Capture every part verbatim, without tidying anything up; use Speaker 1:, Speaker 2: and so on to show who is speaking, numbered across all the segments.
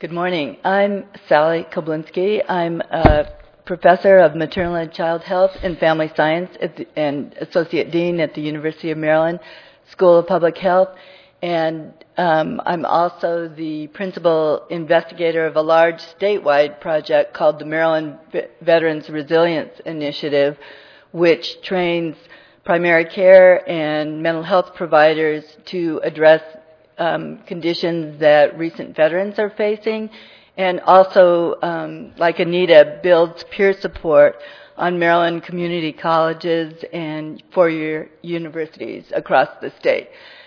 Speaker 1: Good morning. I'm Sally Koblinski. I'm a professor of maternal and child health and family science at the, and associate dean at the University of Maryland School of Public Health. And um, I'm also the principal investigator of a large statewide project called the Maryland Veterans Resilience Initiative, which trains primary care and mental health providers to address um, conditions that recent veterans are facing, and also, um, like Anita, builds peer support on Maryland community colleges and four-year universities across the state.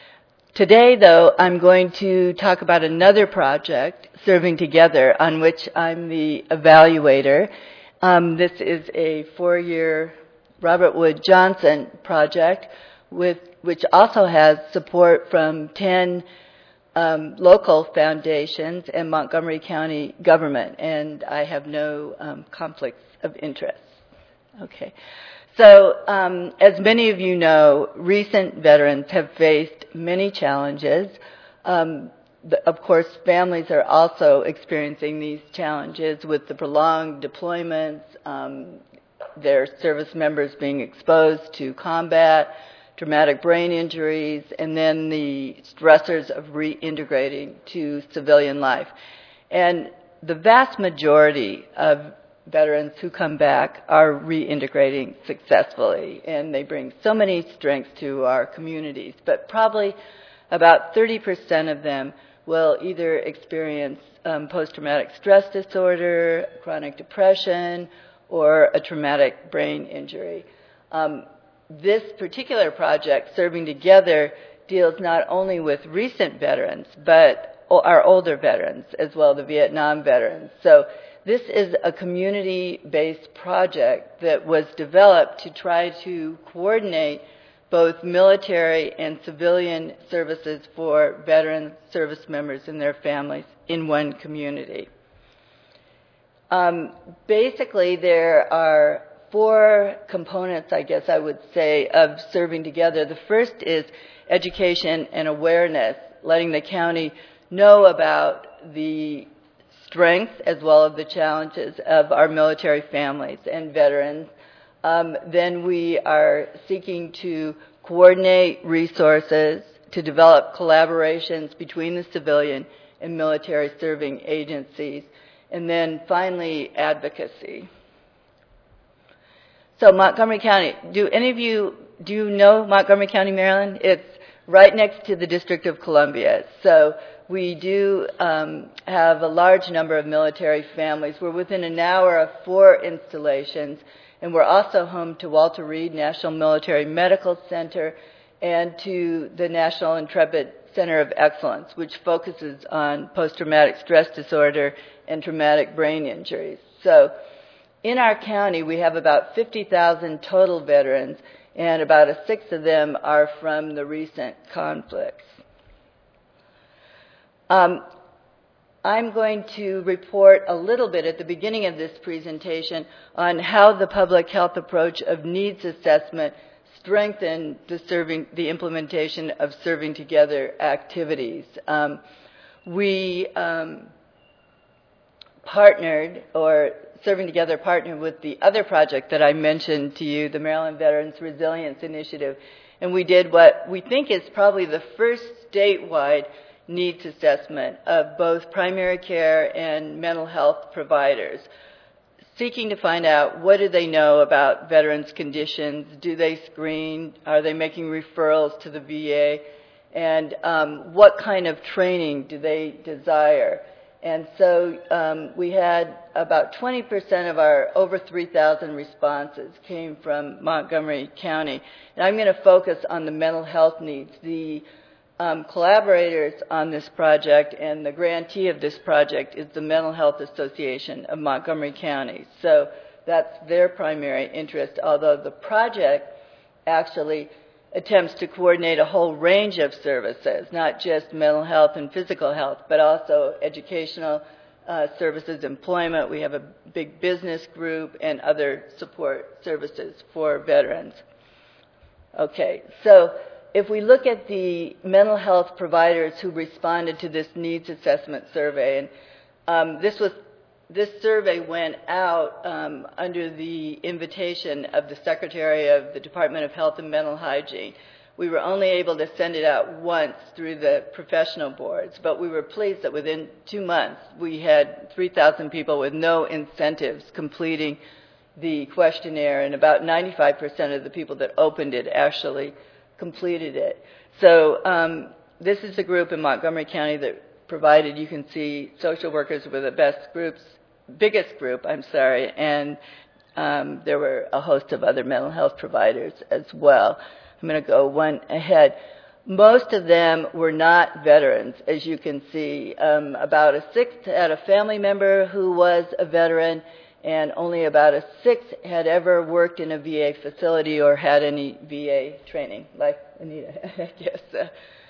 Speaker 1: Today, though, I'm going to talk about another project, Serving Together, on which I'm the evaluator. Um, this is a four-year Robert Wood Johnson project, with, which also has support from ten um, local foundations and Montgomery County government, and I have no um, conflicts of interest. Okay. So, um, as many of you know, recent veterans have faced many challenges. Um, the, of course, families are also experiencing these challenges with the prolonged deployments, um, their service members being exposed to combat, traumatic brain injuries, and then the stressors of reintegrating to civilian life. And the vast majority of veterans who come back are reintegrating successfully, and they bring so many strengths to our communities. But probably about thirty percent of them will either experience um, post-traumatic stress disorder, chronic depression, or a traumatic brain injury. Um, this particular project, Serving Together, deals not only with recent veterans, but our older veterans as well, the Vietnam veterans. So this is a community-based project that was developed to try to coordinate both military and civilian services for veteran service members and their families in one community. Um, basically, there are four components, I guess I would say, of Serving Together. The first is education and awareness, letting the county know about the strengths as well as the challenges of our military families and veterans. Um, then we are seeking to coordinate resources to develop collaborations between the civilian and military serving agencies. And then finally, advocacy. So Montgomery County, do any of you, do you know Montgomery County, Maryland? It's right next to the District of Columbia. So we do um, have a large number of military families. We're within an hour of four installations, and we're also home to Walter Reed National Military Medical Center and to the National Intrepid Center of Excellence, which focuses on post-traumatic stress disorder and traumatic brain injuries. So in our county, we have about fifty thousand total veterans, and about a sixth of them are from the recent conflicts. Um, I'm going to report a little bit at the beginning of this presentation on how the public health approach of needs assessment strengthened the, serving, the implementation of Serving Together activities. Um, we um, partnered, or Serving Together partnered with the other project that I mentioned to you, the Maryland Veterans Resilience Initiative, and we did what we think is probably the first statewide needs assessment of both primary care and mental health providers, seeking to find out what do they know about veterans' conditions, do they screen, are they making referrals to the V A, and um, what kind of training do they desire. And so um, we had about twenty percent of our over three thousand responses came from Montgomery County. And I'm going to focus on the mental health needs. The um, collaborators on this project and the grantee of this project is the Mental Health Association of Montgomery County. So that's their primary interest, although the project actually attempts to coordinate a whole range of services, not just mental health and physical health, but also educational uh, services, employment. We have a big business group and other support services for veterans. Okay, so if we look at the mental health providers who responded to this needs assessment survey, and Um, this was this survey went out um, under the invitation of the Secretary of the Department of Health and Mental Hygiene. We were only able to send it out once through the professional boards, but we were pleased that within two months we had three thousand people with no incentives completing the questionnaire, and about ninety-five percent of the people that opened it actually completed it. So um, this is a group in Montgomery County that provided, you can see, social workers were the best groups, biggest group, I'm sorry, and um, there were a host of other mental health providers as well. I'm going to go one ahead. Most of them were not veterans, as you can see. Um, about a sixth had a family member who was a veteran, and only about a sixth had ever worked in a V A facility or had any V A training, like Anita, I guess. Uh,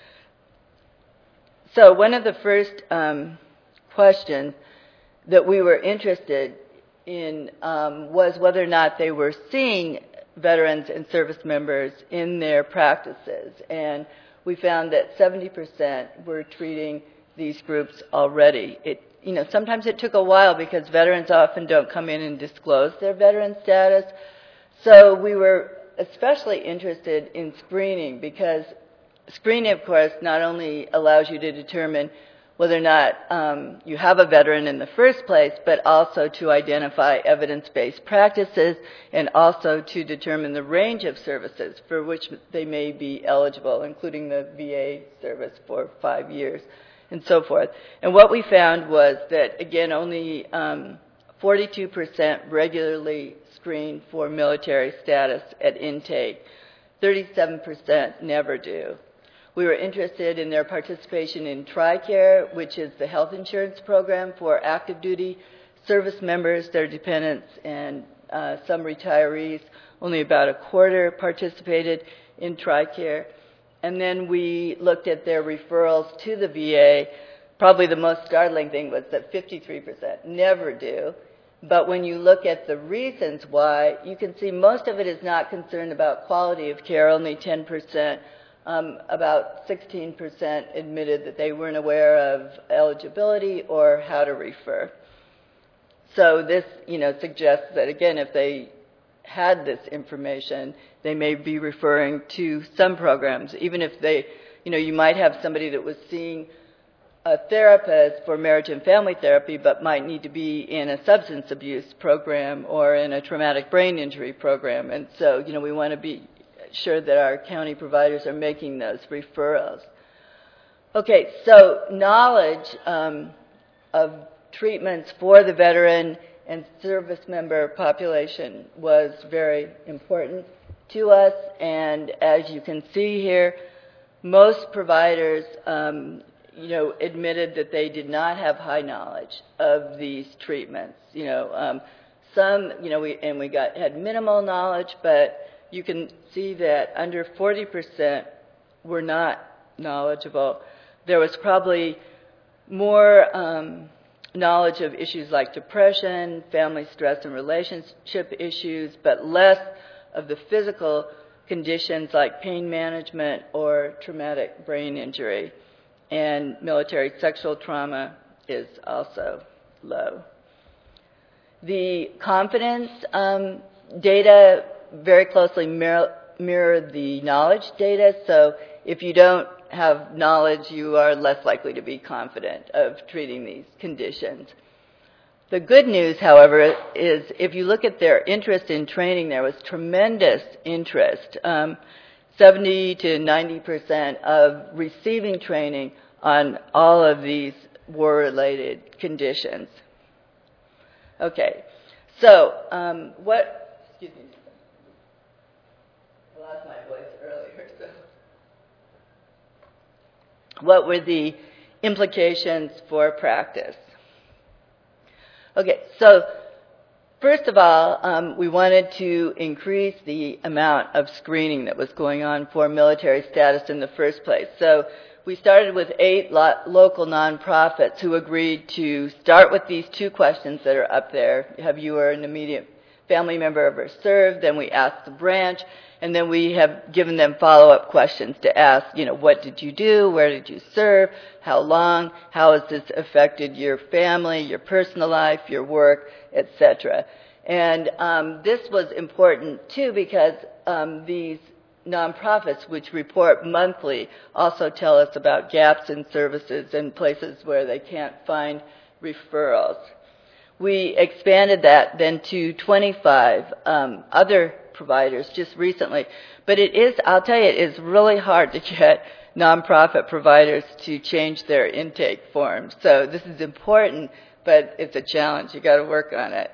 Speaker 1: so one of the first um, questions that we were interested in um, was whether or not they were seeing veterans and service members in their practices. And we found that seventy percent were treating these groups already. It, you know, sometimes it took a while because veterans often don't come in and disclose their veteran status. So we were especially interested in screening because screening, of course, not only allows you to determine whether or not um, you have a veteran in the first place, but also to identify evidence-based practices and also to determine the range of services for which they may be eligible, including the V A service for five years and so forth. And what we found was that, again, only um, forty-two percent regularly screen for military status at intake. thirty-seven percent never do. We were interested in their participation in TRICARE, which is the health insurance program for active duty service members, their dependents, and uh, some retirees. Only about a quarter participated in TRICARE. And then we looked at their referrals to the V A. Probably the most startling thing was that fifty-three percent never do. But when you look at the reasons why, you can see most of it is not concerned about quality of care, only ten percent. Um, about sixteen percent admitted that they weren't aware of eligibility or how to refer. So this, you know, suggests that, again, if they had this information, they may be referring to some programs, even if they, you know, you might have somebody that was seeing a therapist for marriage and family therapy but might need to be in a substance abuse program or in a traumatic brain injury program. And so, you know, we want to be sure that our county providers are making those referrals. Okay, so knowledge um, of treatments for the veteran and service member population was very important to us, and as you can see here, most providers um, you know, admitted that they did not have high knowledge of these treatments. You know, um, some, you know, we and we got had minimal knowledge, but you can see that under forty percent were not knowledgeable. There was probably more um, knowledge of issues like depression, family stress and relationship issues, but less of the physical conditions like pain management or traumatic brain injury. And military sexual trauma is also low. The confidence um, data very closely mirror, mirror the knowledge data. So if you don't have knowledge, you are less likely to be confident of treating these conditions. The good news, however, is if you look at their interest in training, there was tremendous interest, um, seventy to ninety percent of receiving training on all of these war-related conditions. Okay, so um, what, excuse me. I lost my voice earlier, so. What were the implications for practice? Okay, so first of all, um, we wanted to increase the amount of screening that was going on for military status in the first place. So we started with eight lo- local nonprofits who agreed to start with these two questions that are up there. Have you or an immediate family member ever served, then we ask the branch, and then we have given them follow-up questions to ask, you know, what did you do, where did you serve, how long, how has this affected your family, your personal life, your work, et cetera. And um, this was important, too, because um, these nonprofits, which report monthly, also tell us about gaps in services and places where they can't find referrals. We expanded that then to twenty-five um, other providers just recently. But it is, I'll tell you, it is really hard to get nonprofit providers to change their intake forms. So this is important, but it's a challenge. You've got to work on it.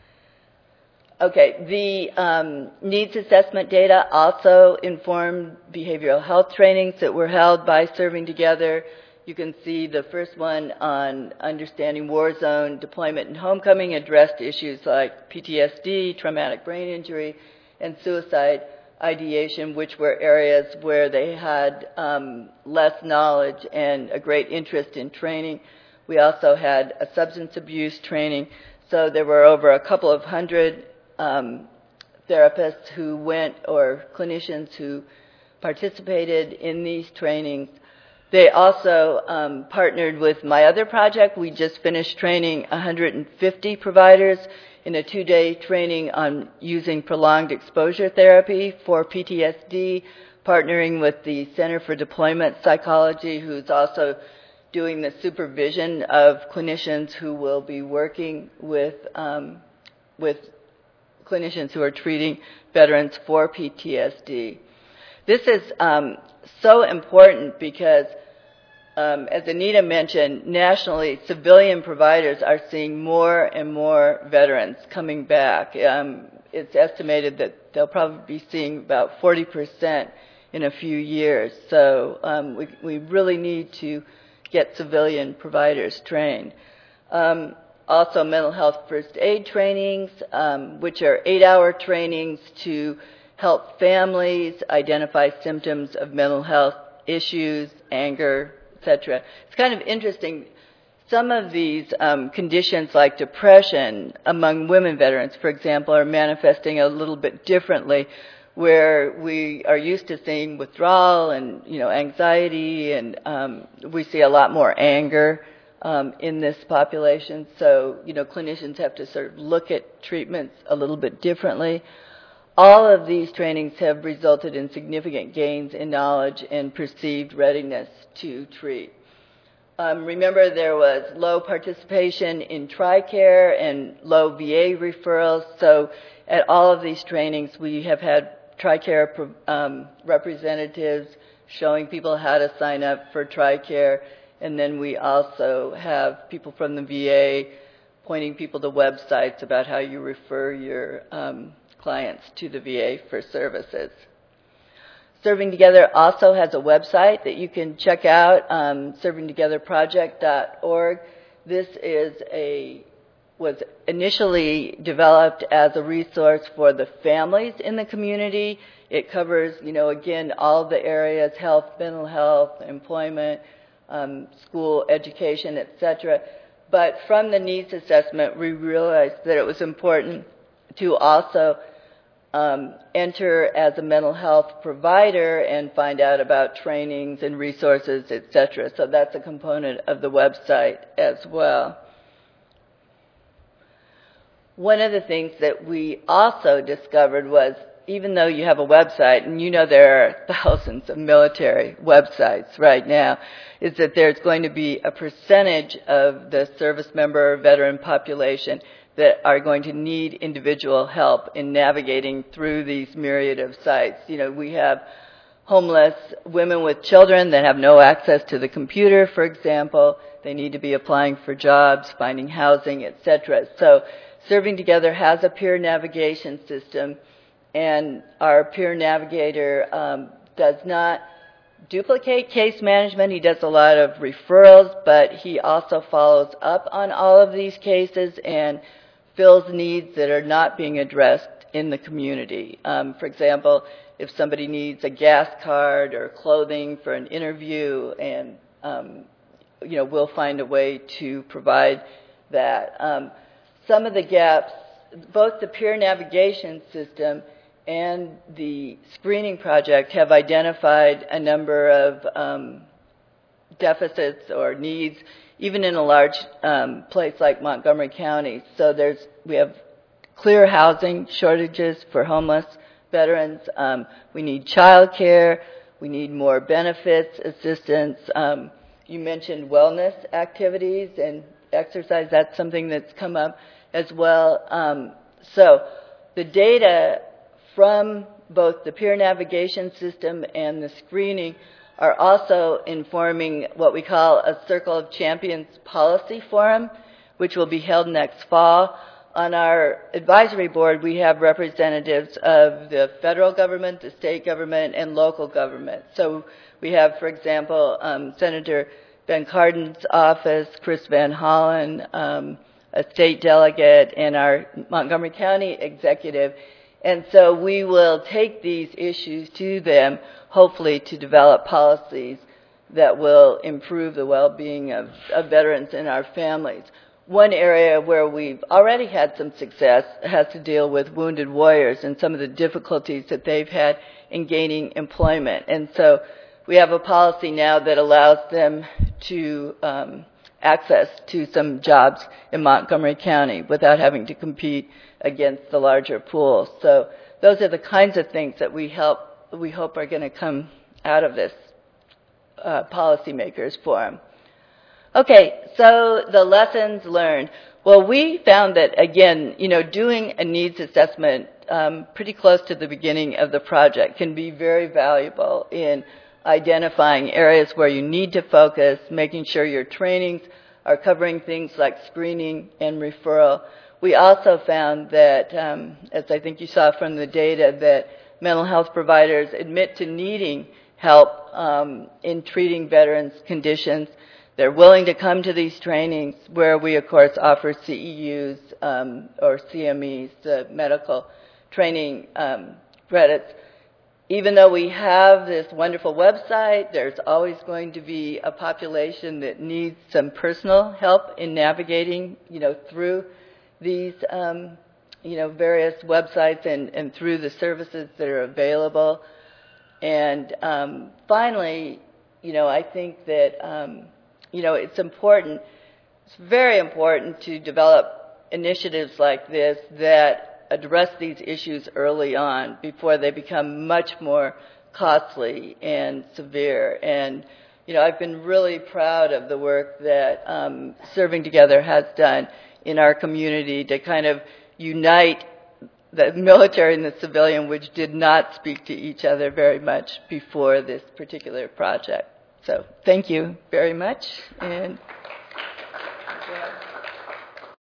Speaker 1: Okay, the um, needs assessment data also informed behavioral health trainings that were held by Serving Together. You can see the first one on understanding war zone deployment and homecoming addressed issues like P T S D, traumatic brain injury, and suicide ideation, which were areas where they had um, less knowledge and a great interest in training. We also had a substance abuse training. So there were over a couple of hundred um, therapists who went, or clinicians who participated in these trainings. They also um, partnered with my other project. We just finished training one hundred fifty providers in a two-day training on using prolonged exposure therapy for P T S D, partnering with the Center for Deployment Psychology, who's also doing the supervision of clinicians who will be working with, um, with clinicians who are treating veterans for P T S D. This is um, so important because Um, as Anita mentioned, nationally, civilian providers are seeing more and more veterans coming back. Um, it's estimated that they'll probably be seeing about forty percent in a few years. So um, we, we really need to get civilian providers trained. Um, also, mental health first aid trainings, um, which are eight-hour trainings to help families identify symptoms of mental health issues, anger, et cetera. It's kind of interesting. Some of these um, conditions, like depression among women veterans, for example, are manifesting a little bit differently, where we are used to seeing withdrawal and, you know, anxiety, and um, we see a lot more anger um, in this population. So, you know, clinicians have to sort of look at treatments a little bit differently. All of these trainings have resulted in significant gains in knowledge and perceived readiness to treat. Um, remember, there was low participation in TRICARE and low V A referrals. So at all of these trainings, we have had TRICARE um, representatives showing people how to sign up for TRICARE. And then we also have people from the V A pointing people to websites about how you refer your um, clients to the V A for services. Serving Together also has a website that you can check out, um, serving together project dot org. This is a was initially developed as a resource for the families in the community. It covers, you know, again, all the areas: health, mental health, employment, um, school, education, et cetera. But from the needs assessment, we realized that it was important to also um, enter as a mental health provider and find out about trainings and resources, et cetera. So that's a component of the website as well. One of the things that we also discovered was, even though you have a website, and you know there are thousands of military websites right now, is that there's going to be a percentage of the service member or veteran population that are going to need individual help in navigating through these myriad of sites. You know, we have homeless women with children that have no access to the computer, for example. They need to be applying for jobs, finding housing, et cetera. So Serving Together has a peer navigation system, and our peer navigator um, does not duplicate case management. He does a lot of referrals, but he also follows up on all of these cases and fills needs that are not being addressed in the community. Um, for example, if somebody needs a gas card or clothing for an interview, and um, you know, we'll find a way to provide that. Um, some of the gaps both the peer navigation system and the screening project have identified a number of um, deficits or needs, even in a large um, place like Montgomery County. So there's we have clear housing shortages for homeless veterans. Um, we need child care. We need more benefits, assistance. Um, you mentioned wellness activities and exercise. That's something that's come up as well. Um, so the data from both the peer navigation system and the screening are also informing what we call a Circle of Champions policy forum, which will be held next fall. On our advisory board, we have representatives of the federal government, the state government, and local government. So we have, for example, um, Senator Ben Cardin's office, Chris Van Hollen, um, a state delegate, and our Montgomery County executive. And so we will take these issues to them, hopefully to develop policies that will improve the well-being of, of veterans and our families. One area where we've already had some success has to deal with wounded warriors and some of the difficulties that they've had in gaining employment. And so we have a policy now that allows them to um, access to some jobs in Montgomery County without having to compete against the larger pool. So those are the kinds of things that we help we hope are going to come out of this uh, policymakers forum. Okay, so the lessons learned. Well, we found that, again, you know, doing a needs assessment um, pretty close to the beginning of the project can be very valuable in identifying areas where you need to focus, making sure your trainings are covering things like screening and referral. We also found that, um, as I think you saw from the data, that mental health providers admit to needing help um, in treating veterans' conditions. They're willing to come to these trainings where we, of course, offer C E Us um, or C M Es, the medical training um, credits. Even though we have this wonderful website, there's always going to be a population that needs some personal help in navigating, you know, through these, um, you know, various websites and, and through the services that are available. And um, finally, you know, I think that, um, you know, it's important, it's very important to develop initiatives like this that address these issues early on before they become much more costly and severe. And, you know, I've been really proud of the work that um, Serving Together has done in our community to kind of unite the military and the civilian, which did not speak to each other very much before this particular project. So thank you very much. And